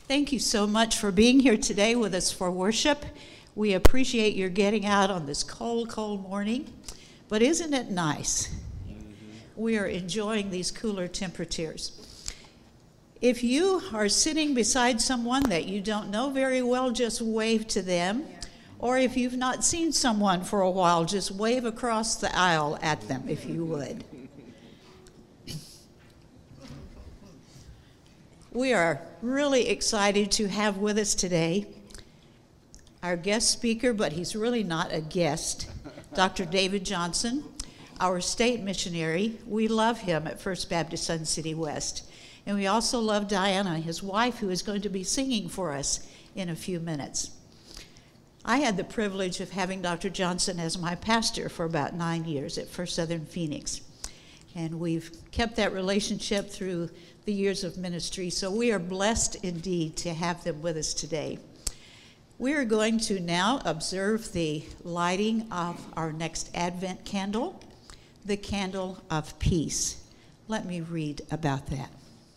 Thank you so much for being here today with us for worship. We appreciate your getting out on this cold, cold morning. But isn't it nice? We are enjoying these cooler temperatures. If you are sitting beside someone that you don't know very well, just wave to them. Or if you've not seen someone for a while, just wave across the aisle at them, if you would. We are really excited to have with us today our guest speaker, but he's really not a guest, Dr. David Johnson, our state missionary. We love him at First Baptist Sun City West. And we also love Diana, his wife, who is going to be singing for us in a few minutes. I had the privilege of having Dr. Johnson as my pastor for about 9 years at First Southern Phoenix. And we've kept that relationship through the years of ministry, so we are blessed indeed to have them with us today. We are going to now observe the lighting of our next Advent candle, the candle of peace. Let me read about that.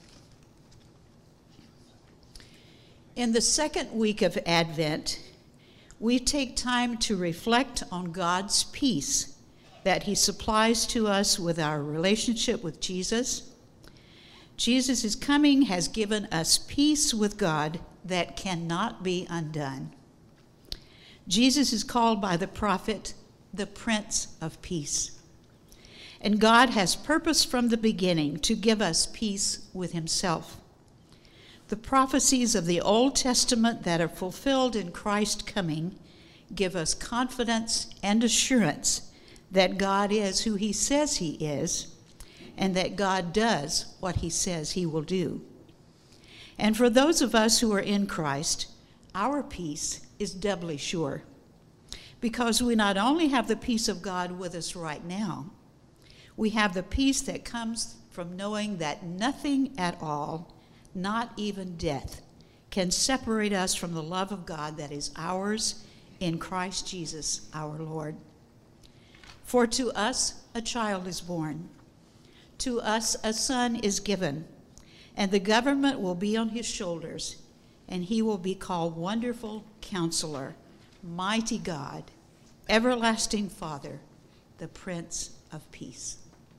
In the second week of Advent, we take time to reflect on God's peace that he supplies to us with our relationship with Jesus. Jesus' coming has given us peace with God that cannot be undone. Jesus is called by the prophet the Prince of Peace. And God has purposed from the beginning to give us peace with himself. The prophecies of the Old Testament that are fulfilled in Christ's coming give us confidence and assurance that God is who he says he is, and that God does what he says he will do. And for those of us who are in Christ, our peace is doubly sure, because we not only have the peace of God with us right now, we have the peace that comes from knowing that nothing at all, not even death, can separate us from the love of God that is ours in Christ Jesus our Lord. For to us a child is born, to us a son is given, and the government will be on his shoulders, and he will be called Wonderful Counselor, Mighty God, Everlasting Father, the Prince of Peace.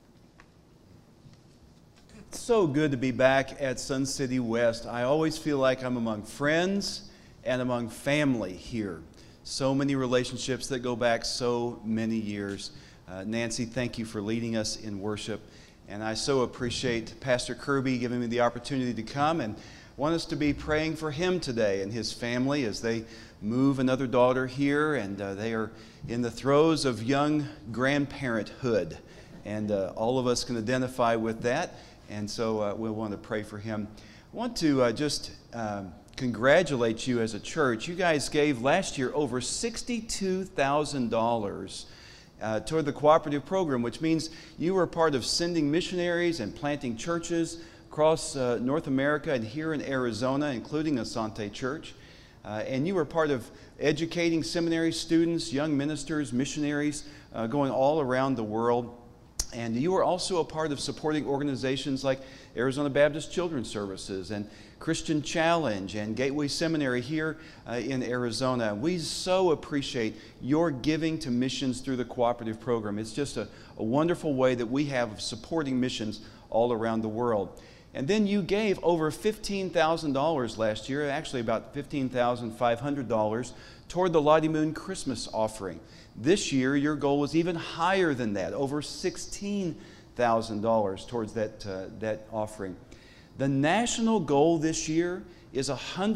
It's so good to be back at Sun City West. I always feel like I'm among friends and among family here. So many relationships that go back so many years. Nancy, thank you for leading us in worship. And I so appreciate Pastor Kirby giving me the opportunity to come and want us to be praying for him today and his family as they move another daughter here, and they are in the throes of young grandparenthood. And all of us can identify with that, and so we'll want to pray for him. I want to just congratulate you as a church. You guys gave last year over $62,000 toward the cooperative program, which means you were part of sending missionaries and planting churches across North America and here in Arizona, including Asante Church. And you were part of educating seminary students, young ministers, missionaries going all around the world. And you were also a part of supporting organizations like Arizona Baptist Children's Services and Christian Challenge and Gateway Seminary here in Arizona. We so appreciate your giving to missions through the cooperative program. It's just a wonderful way that we have of supporting missions all around the world. And then you gave over $15,000 last year, actually about $15,500, toward the Lottie Moon Christmas offering. This year, your goal was even higher than that, over $16,000 towards that offering. The national goal this year is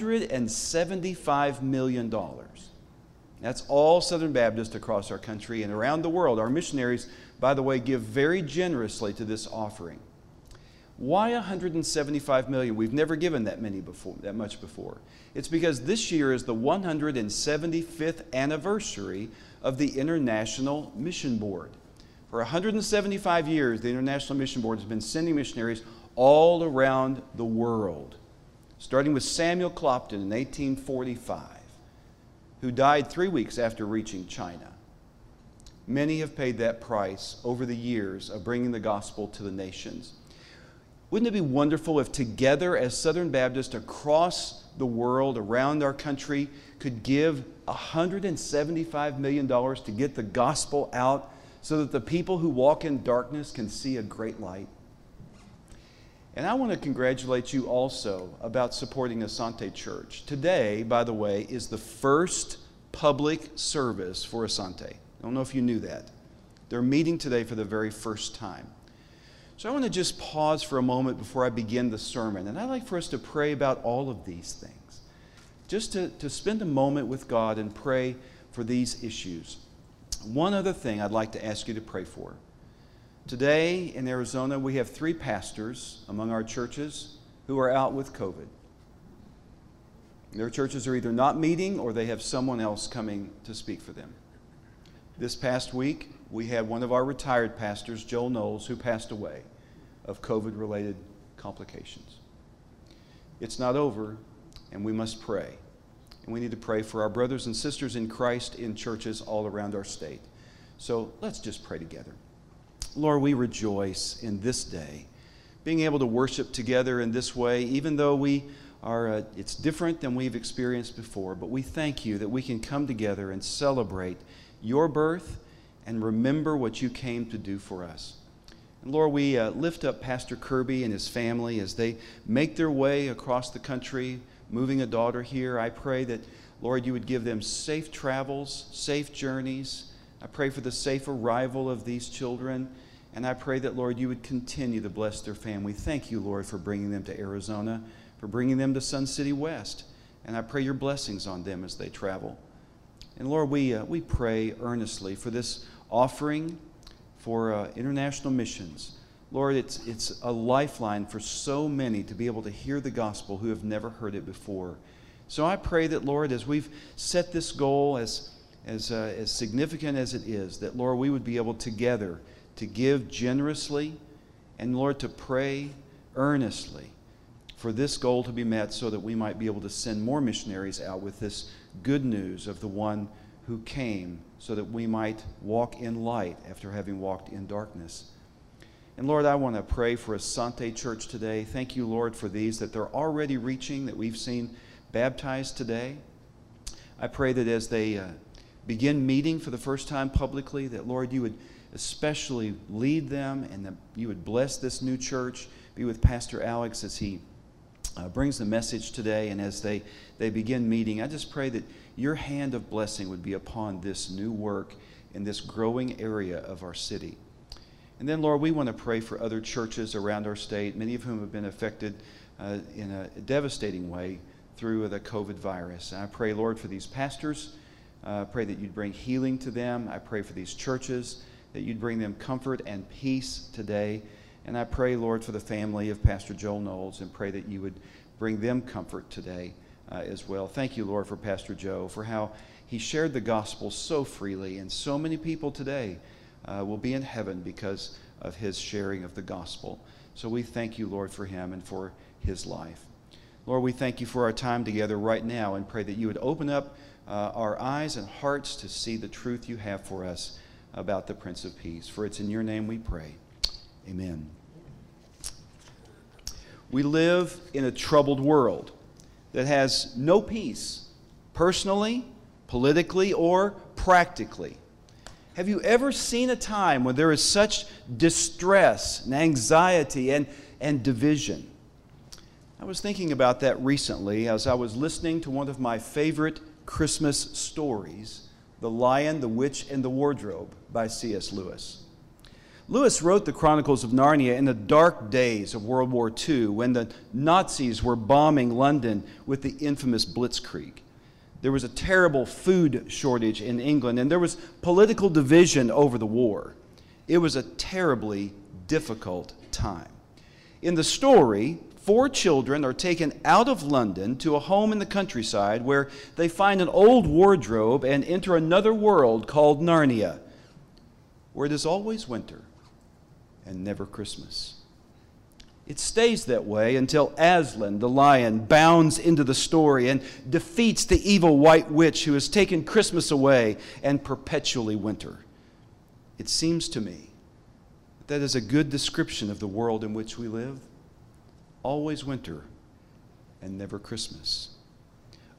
$175 million. That's all Southern Baptists across our country and around the world. Our missionaries, by the way, give very generously to this offering. Why $175 million? We've never given that much before. It's because this year is the 175th anniversary of the International Mission Board. For 175 years, the International Mission Board has been sending missionaries all around the world, starting with Samuel Clopton in 1845, who died 3 weeks after reaching China. Many have paid that price over the years of bringing the gospel to the nations. Wouldn't it be wonderful if together as Southern Baptists across the world, around our country, could give $175 million to get the gospel out so that the people who walk in darkness can see a great light. And I want to congratulate you also about supporting Asante Church. Today, by the way, is the first public service for Asante. I don't know if you knew that. They're meeting today for the very first time. So I want to just pause for a moment before I begin the sermon. And I'd like for us to pray about all of these things. Just to spend a moment with God and pray for these issues. One other thing I'd like to ask you to pray for. Today in Arizona, we have 3 pastors among our churches who are out with COVID. Their churches are either not meeting or they have someone else coming to speak for them. This past week, we had one of our retired pastors, Joel Knowles, who passed away of COVID-related complications. It's not over, and we must pray. And we need to pray for our brothers and sisters in Christ in churches all around our state. So let's just pray together. Lord, we rejoice in this day, being able to worship together in this way, even though we are, it's different than we've experienced before, but we thank you that we can come together and celebrate your birth and remember what you came to do for us. And Lord, we lift up Pastor Kirby and his family as they make their way across the country, moving a daughter here. I pray that, Lord, you would give them safe travels, safe journeys. I pray for the safe arrival of these children. And I pray that, Lord, you would continue to bless their family. Thank you, Lord, for bringing them to Arizona, for bringing them to Sun City West. And I pray your blessings on them as they travel. And Lord, we pray earnestly for this offering for international missions. Lord, it's a lifeline for so many to be able to hear the gospel who have never heard it before. So I pray that, Lord, as we've set this goal as significant as it is, that, Lord, we would be able together to give generously and, Lord, to pray earnestly for this goal to be met so that we might be able to send more missionaries out with this good news of the one who came so that we might walk in light after having walked in darkness. And Lord, I want to pray for Asante Church today. Thank you, Lord, for these that they're already reaching, that we've seen baptized today. I pray that as they begin meeting for the first time publicly, that, Lord, you would especially lead them and that you would bless this new church. Be with Pastor Alex as he brings the message today, and as they begin meeting, I just pray that your hand of blessing would be upon this new work in this growing area of our city. And then, Lord, we want to pray for other churches around our state, many of whom have been affected in a devastating way through the COVID virus. And I pray, Lord, for these pastors. I pray that you'd bring healing to them. I pray for these churches, that you'd bring them comfort and peace today. And I pray, Lord, for the family of Pastor Joel Knowles, and pray that you would bring them comfort today as well. Thank you, Lord, for Pastor Joe, for how he shared the gospel so freely. And so many people today will be in heaven because of his sharing of the gospel. So we thank you, Lord, for him and for his life. Lord, we thank you for our time together right now and pray that you would open up our eyes and hearts to see the truth you have for us about the Prince of Peace. For it's in your name we pray. Amen. We live in a troubled world that has no peace, personally, politically, or practically. Have you ever seen a time when there is such distress and anxiety and division? I was thinking about that recently as I was listening to one of my favorite Christmas stories, The Lion, the Witch, and the Wardrobe by C.S. Lewis. Lewis wrote the Chronicles of Narnia in the dark days of World War II when the Nazis were bombing London with the infamous Blitzkrieg. There was a terrible food shortage in England, and there was political division over the war. It was a terribly difficult time. In the story, 4 children are taken out of London to a home in the countryside where they find an old wardrobe and enter another world called Narnia, where it is always winter and never Christmas. It stays that way until Aslan, the lion, bounds into the story and defeats the evil white witch who has taken Christmas away and perpetually winter. It seems to me that is a good description of the world in which we live. Always winter and never Christmas.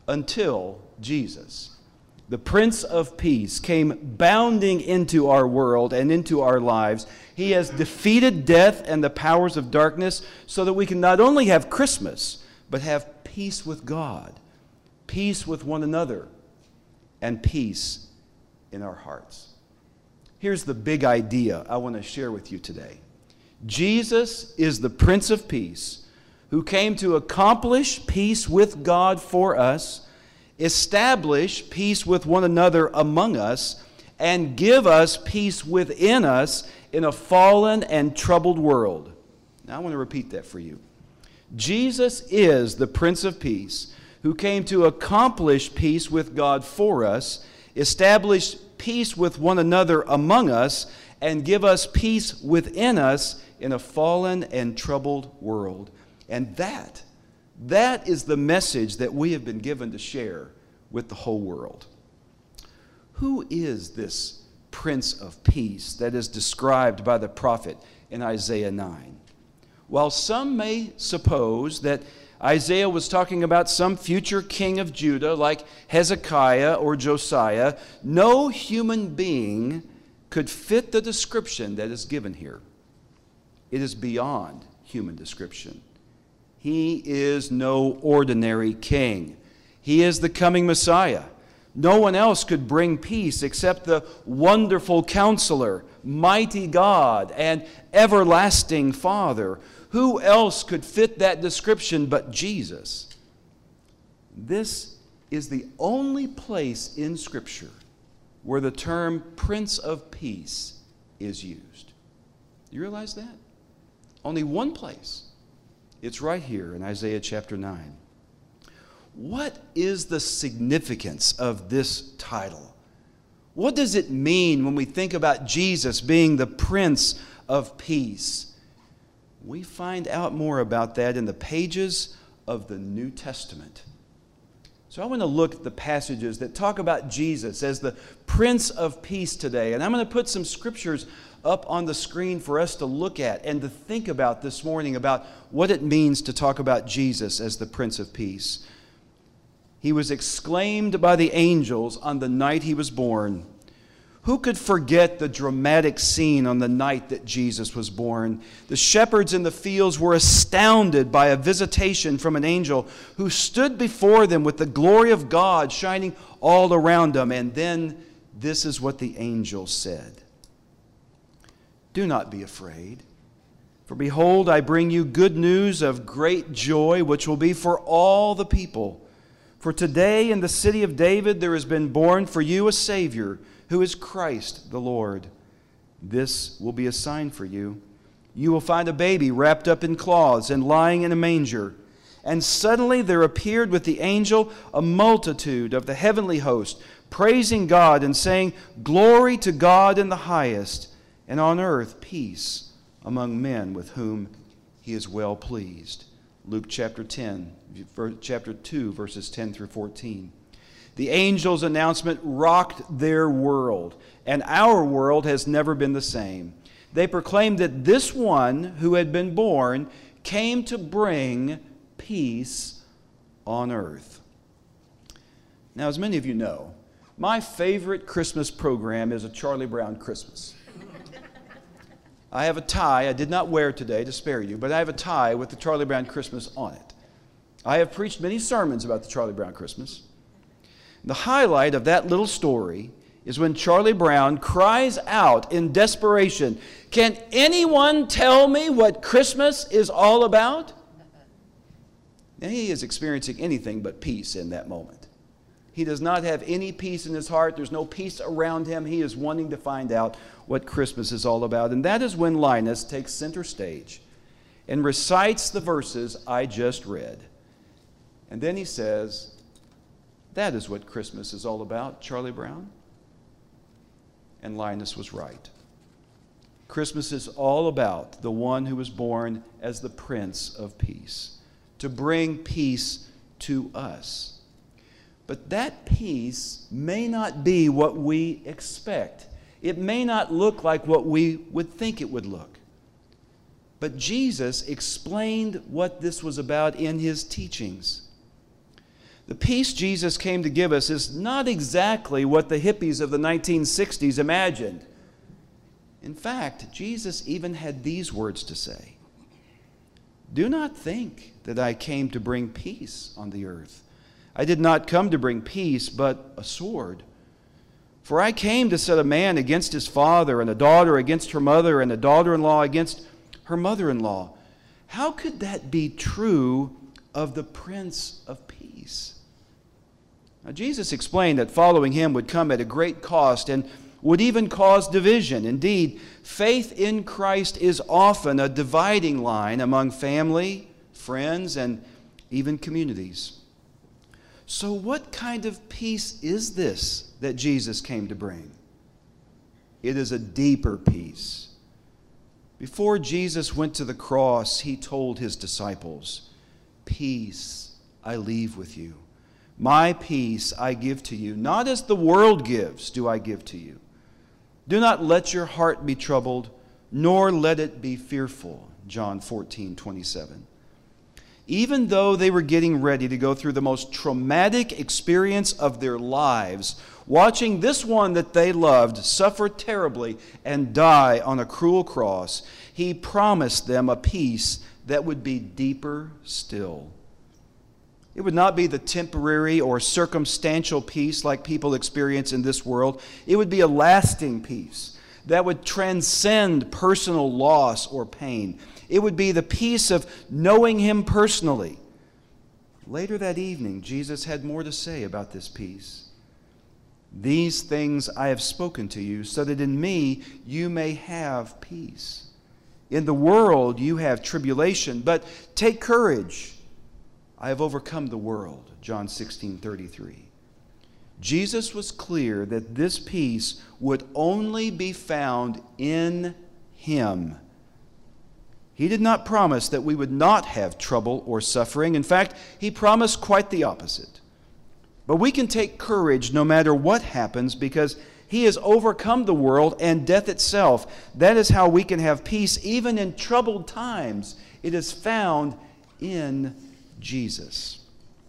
until Jesus, the Prince of Peace, came bounding into our world and into our lives. He has defeated death and the powers of darkness so that we can not only have Christmas, but have peace with God, peace with one another, and peace in our hearts. Here's the big idea I want to share with you today. Jesus is the Prince of Peace who came to accomplish peace with God for us, establish peace with one another among us, and give us peace within us in a fallen and troubled world. Now I want to repeat that for you. Jesus is the Prince of Peace who came to accomplish peace with God for us, establish peace with one another among us, and give us peace within us in a fallen and troubled world. And that is the message that we have been given to share with the whole world. Who is this Prince of Peace that is described by the prophet in Isaiah 9? While some may suppose that Isaiah was talking about some future king of Judah like Hezekiah or Josiah, no human being could fit the description that is given here. It is beyond human description. He is no ordinary king. He is the coming Messiah. No one else could bring peace except the wonderful Counselor, mighty God, and everlasting Father. Who else could fit that description but Jesus? This is the only place in Scripture where the term Prince of Peace is used. You realize that? Only one place. It's right here in Isaiah chapter 9. What is the significance of this title? What does it mean when we think about Jesus being the Prince of Peace? We find out more about that in the pages of the New Testament. So I want to look at the passages that talk about Jesus as the Prince of Peace today. And I'm going to put some scriptures up on the screen for us to look at and to think about this morning about what it means to talk about Jesus as the Prince of Peace. He was exclaimed by the angels on the night he was born. Who could forget the dramatic scene on the night that Jesus was born? The shepherds in the fields were astounded by a visitation from an angel who stood before them with the glory of God shining all around them. And then this is what the angel said. Do not be afraid, for behold, I bring you good news of great joy, which will be for all the people. For today in the city of David there has been born for you a Savior, who is Christ the Lord. This will be a sign for you. You will find a baby wrapped up in cloths and lying in a manger. And suddenly there appeared with the angel a multitude of the heavenly host, praising God and saying, Glory to God in the highest, and on earth peace among men with whom he is well pleased. Luke chapter 2, verses 10 through 14. The angel's announcement rocked their world, and our world has never been the same. They proclaimed that this one who had been born came to bring peace on earth. Now, as many of you know, my favorite Christmas program is A Charlie Brown Christmas. I have a tie I did not wear today to spare you, but I have a tie with the Charlie Brown Christmas on it. I have preached many sermons about the Charlie Brown Christmas. The highlight of that little story is when Charlie Brown cries out in desperation, Can anyone tell me what Christmas is all about? Now, he is experiencing anything but peace in that moment. He does not have any peace in his heart. There's no peace around him. He is wanting to find out what Christmas is all about. And that is when Linus takes center stage and recites the verses I just read. And then he says, That is what Christmas is all about, Charlie Brown. And Linus was right. Christmas is all about the one who was born as the Prince of Peace, to bring peace to us. But that peace may not be what we expect. It may not look like what we would think it would look. But Jesus explained what this was about in his teachings. The peace Jesus came to give us is not exactly what the hippies of the 1960s imagined. In fact, Jesus even had these words to say: "Do not think that I came to bring peace on the earth. I did not come to bring peace, but a sword. For I came to set a man against his father, and a daughter against her mother, and a daughter-in-law against her mother-in-law." How could that be true of the Prince of Peace? Now, Jesus explained that following him would come at a great cost and would even cause division. Indeed, faith in Christ is often a dividing line among family, friends, and even communities. So what kind of peace is this that Jesus came to bring? It is a deeper peace. Before Jesus went to the cross, he told his disciples, "Peace I leave with you. My peace I give to you. Not as the world gives do I give to you. Do not let your heart be troubled, nor let it be fearful." John 14:27. Even though they were getting ready to go through the most traumatic experience of their lives, watching this one that they loved suffer terribly and die on a cruel cross, he promised them a peace that would be deeper still. It would not be the temporary or circumstantial peace like people experience in this world. It would be a lasting peace that would transcend personal loss or pain. It would be the peace of knowing him personally. Later that evening, Jesus had more to say about this peace. "These things I have spoken to you, so that in me you may have peace. In the world you have tribulation, but take courage. I have overcome the world." John 16:33. Jesus was clear that this peace would only be found in him. He did not promise that we would not have trouble or suffering. In fact, he promised quite the opposite. But we can take courage no matter what happens because he has overcome the world and death itself. That is how we can have peace even in troubled times. It is found in Jesus.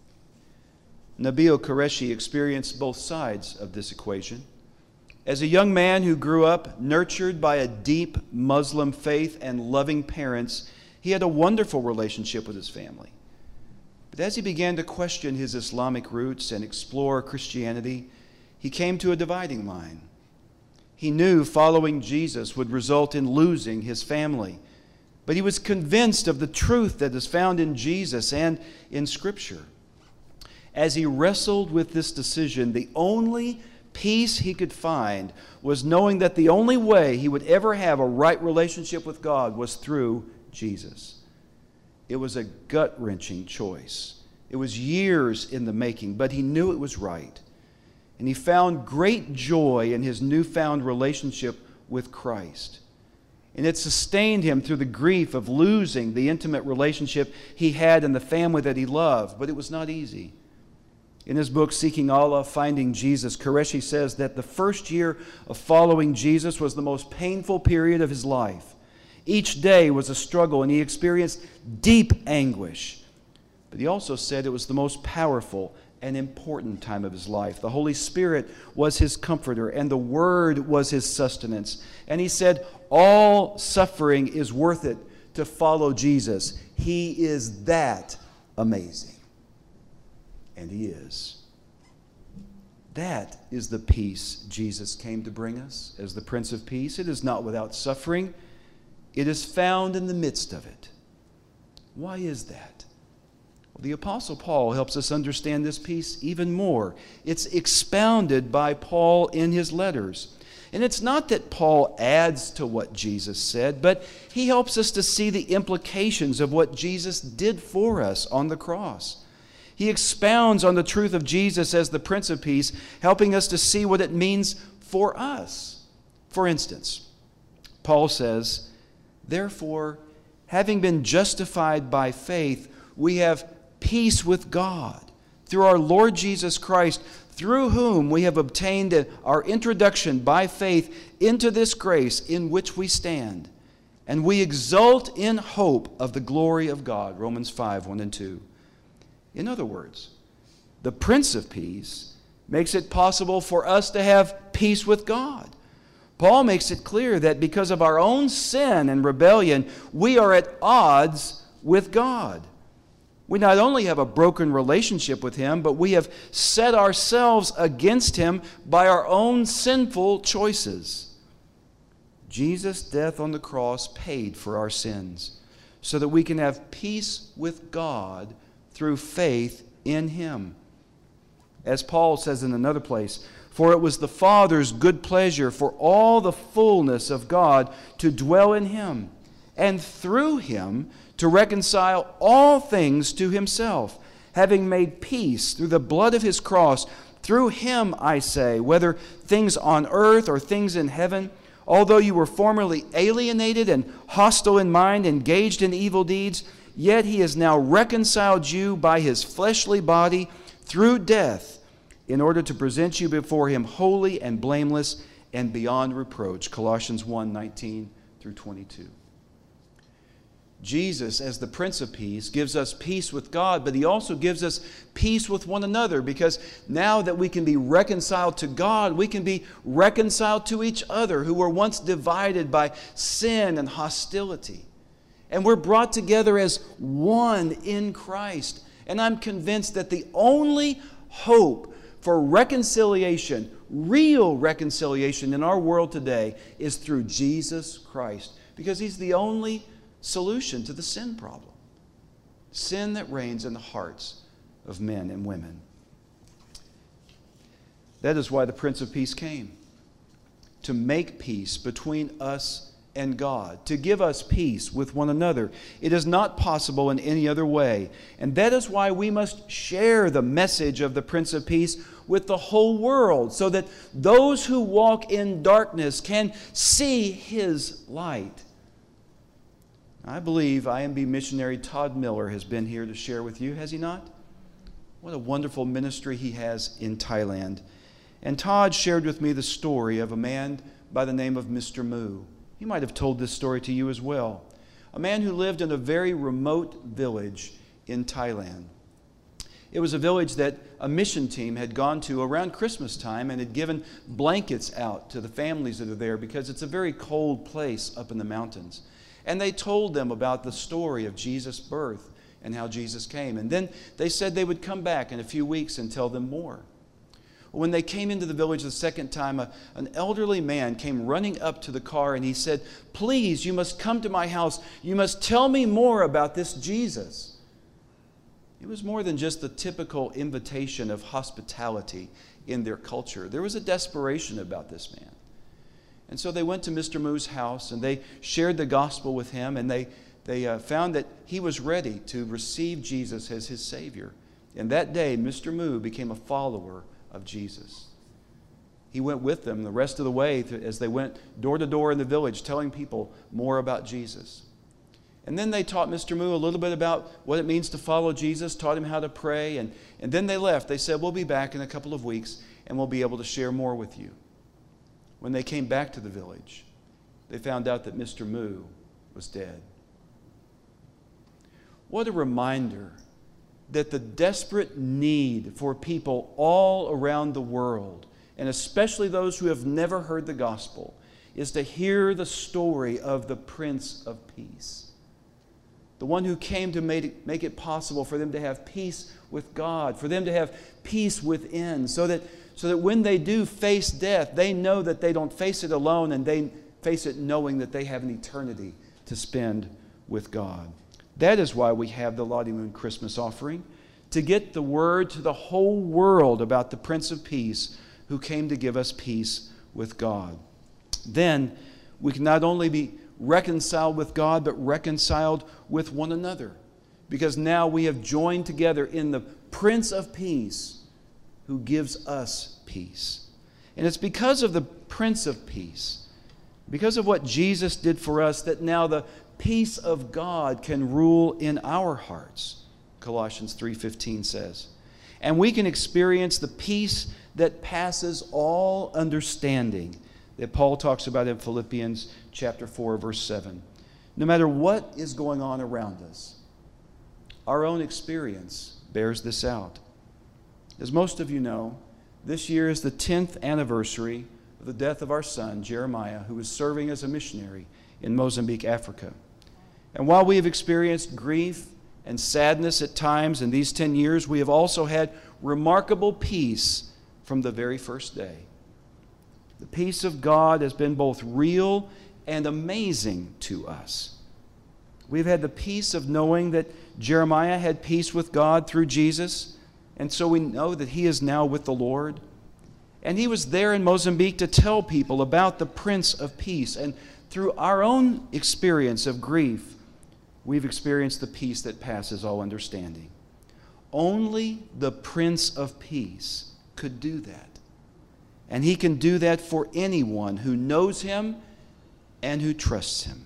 Nabil Qureshi experienced both sides of this equation. As a young man who grew up nurtured by a deep Muslim faith and loving parents, he had a wonderful relationship with his family. But as he began to question his Islamic roots and explore Christianity, he came to a dividing line. He knew following Jesus would result in losing his family, but he was convinced of the truth that is found in Jesus and in Scripture. As he wrestled with this decision, the only peace he could find was knowing that the only way he would ever have a right relationship with God was through Jesus. It was a gut-wrenching choice. It was years in the making, but he knew it was right. And he found great joy in his newfound relationship with Christ. And it sustained him through the grief of losing the intimate relationship he had in the family that he loved. But it was not easy. In his book, Seeking Allah, Finding Jesus, Qureshi says that the first year of following Jesus was the most painful period of his life. Each day was a struggle, and he experienced deep anguish. But he also said it was the most powerful and important time of his life. The Holy Spirit was his comforter, and the Word was his sustenance. And he said, all suffering is worth it to follow Jesus. He is that amazing. And he is. That is the peace Jesus came to bring us as the Prince of Peace. It is not without suffering. It is found in the midst of it. Why is that? Well, the Apostle Paul helps us understand this peace even more. It's expounded by Paul in his letters. And it's not that Paul adds to what Jesus said, but he helps us to see the implications of what Jesus did for us on the cross. He expounds on the truth of Jesus as the Prince of Peace, helping us to see what it means for us. For instance, Paul says, "Therefore, having been justified by faith, we have peace with God through our Lord Jesus Christ, through whom we have obtained our introduction by faith into this grace in which we stand. And we exult in hope of the glory of God." Romans 5:1 and 2. In other words, the Prince of Peace, makes it possible for us to have peace with God. Paul makes it clear that because of our own sin and rebellion, we are at odds with God. We not only have a broken relationship with Him, but we have set ourselves against Him by our own sinful choices. Jesus' death on the cross paid for our sins so that we can have peace with God through faith in Him. As Paul says in another place, "For it was the Father's good pleasure for all the fullness of God to dwell in Him, and through Him to reconcile all things to Himself, having made peace through the blood of His cross. Through Him, I say, whether things on earth or things in heaven, although you were formerly alienated and hostile in mind, engaged in evil deeds, yet He has now reconciled you by His fleshly body through death, in order to present you before Him holy and blameless and beyond reproach." Colossians 1:19 through 22. Jesus, as the Prince of Peace, gives us peace with God, but He also gives us peace with one another, because now that we can be reconciled to God, we can be reconciled to each other who were once divided by sin and hostility. And we're brought together as one in Christ. And I'm convinced that the only hope for reconciliation, real reconciliation in our world today, is through Jesus Christ, because He's the only solution to the sin problem. Sin that reigns in the hearts of men and women. That is why the Prince of Peace came, to make peace between us and God, to give us peace with one another. It is not possible in any other way. And that is why we must share the message of the Prince of Peace with the whole world, so that those who walk in darkness can see His light. I believe IMB missionary Todd Miller has been here to share with you, has he not? What a wonderful ministry he has in Thailand. And Todd shared with me the story of a man by the name of Mr. Moo. He might have told this story to you as well. A man who lived in a very remote village in Thailand. It was a village that a mission team had gone to around Christmas time and had given blankets out to the families that are there, because it's a very cold place up in the mountains. And they told them about the story of Jesus' birth and how Jesus came. And then they said they would come back in a few weeks and tell them more. When they came into the village the second time, an elderly man came running up to the car and he said, "Please, you must come to my house. You must tell me more about this Jesus." It was more than just the typical invitation of hospitality in their culture. There was a desperation about this man. And so they went to Mr. Moo's house and they shared the gospel with him, and they found that he was ready to receive Jesus as his Savior. And that day, Mr. Moo became a follower of Jesus. He went with them the rest of the way as they went door to door in the village, telling people more about Jesus. And then they taught Mr. Moo a little bit about what it means to follow Jesus, taught him how to pray, and then they left. They said, "We'll be back in a couple of weeks and we'll be able to share more with you." When they came back to the village, they found out that Mr. Moo was dead. What a reminder that the desperate need for people all around the world, and especially those who have never heard the gospel, is to hear the story of the Prince of Peace. The one who came to make it possible for them to have peace with God, for them to have peace within, so that when they do face death, they know that they don't face it alone, and they face it knowing that they have an eternity to spend with God. That is why we have the Lottie Moon Christmas offering, to get the word to the whole world about the Prince of Peace who came to give us peace with God. Then we can not only be reconciled with God, but reconciled with one another, because now we have joined together in the Prince of Peace who gives us peace. And it's because of the Prince of Peace, because of what Jesus did for us, that now the peace of God can rule in our hearts, Colossians 3:15 says. And we can experience the peace that passes all understanding that Paul talks about in Philippians chapter 4, verse 7. No matter what is going on around us, our own experience bears this out. As most of you know, this year is the 10th anniversary of the death of our son, Jeremiah, who was serving as a missionary in Mozambique, Africa. And while we have experienced grief and sadness at times in these 10 years, we have also had remarkable peace from the very first day. The peace of God has been both real and amazing to us. We've had the peace of knowing that Jeremiah had peace with God through Jesus, and so we know that he is now with the Lord. And he was there in Mozambique to tell people about the Prince of Peace. And through our own experience of grief, we've experienced the peace that passes all understanding. Only the Prince of Peace could do that. And he can do that for anyone who knows him and who trusts him.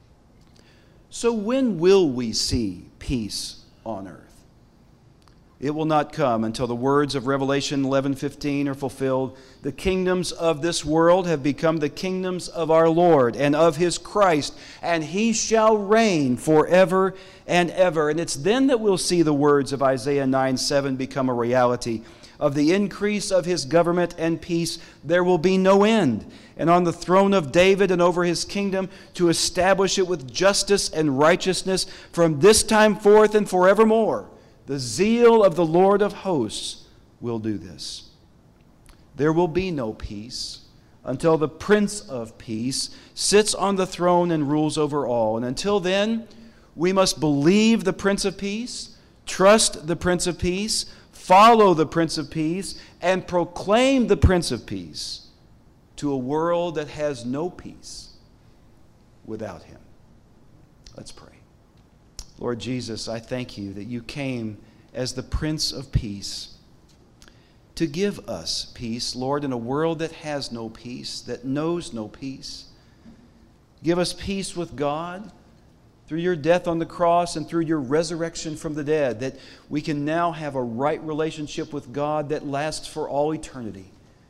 So when will we see peace on earth? It will not come until the words of Revelation 11:15 are fulfilled. The kingdoms of this world have become the kingdoms of our Lord and of his Christ, and he shall reign forever and ever. And it's then that we'll see the words of Isaiah 9:7 become a reality. Of the increase of his government and peace there will be no end, and on the throne of David and over his kingdom, to establish it with justice and righteousness from this time forth and forevermore. The zeal of the Lord of hosts will do this. There will be no peace until the Prince of Peace sits on the throne and rules over all. And until then, we must believe the Prince of Peace, trust the Prince of Peace, follow the Prince of Peace, and proclaim the Prince of Peace to a world that has no peace without him. Let's pray. Lord Jesus, I thank you that you came as the Prince of Peace to give us peace, Lord, in a world that has no peace, that knows no peace. Give us peace with God through your death on the cross and through your resurrection from the dead, that we can now have a right relationship with God that lasts for all eternity.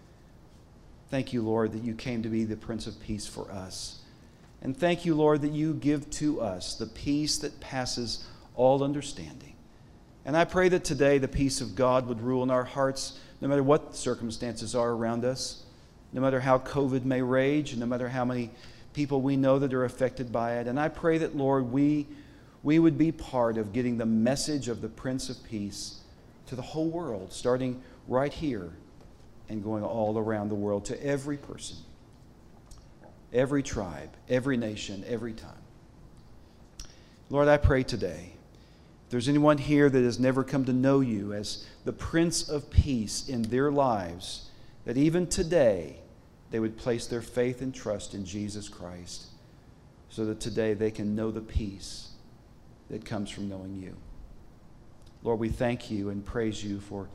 Thank you, Lord, that you came to be the Prince of Peace for us. And thank you, Lord, that you give to us the peace that passes all understanding. And I pray that today the peace of God would rule in our hearts, no matter what circumstances are around us, no matter how COVID may rage, and no matter how many people we know that are affected by it. And I pray that, Lord, we would be part of getting the message of the Prince of Peace to the whole world, starting right here and going all around the world to every person, every tribe, every nation, every time. Lord, I pray today, if there's anyone here that has never come to know you as the Prince of Peace in their lives, that even today they would place their faith and trust in Jesus Christ, so that today they can know the peace that comes from knowing you. Lord, we thank you and praise you for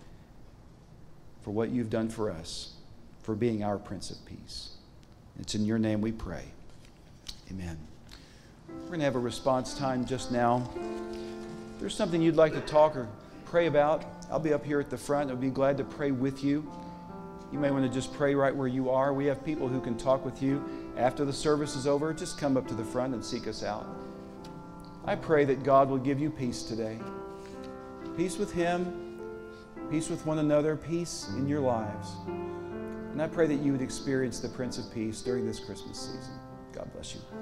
what you've done for us, for being our Prince of Peace. It's in your name we pray. Amen. We're going to have a response time just now. If there's something you'd like to talk or pray about, I'll be up here at the front. I'll be glad to pray with you. You may want to just pray right where you are. We have people who can talk with you after the service is over. Just come up to the front and seek us out. I pray that God will give you peace today. Peace with him, peace with one another, peace in your lives. And I pray that you would experience the Prince of Peace during this Christmas season. God bless you.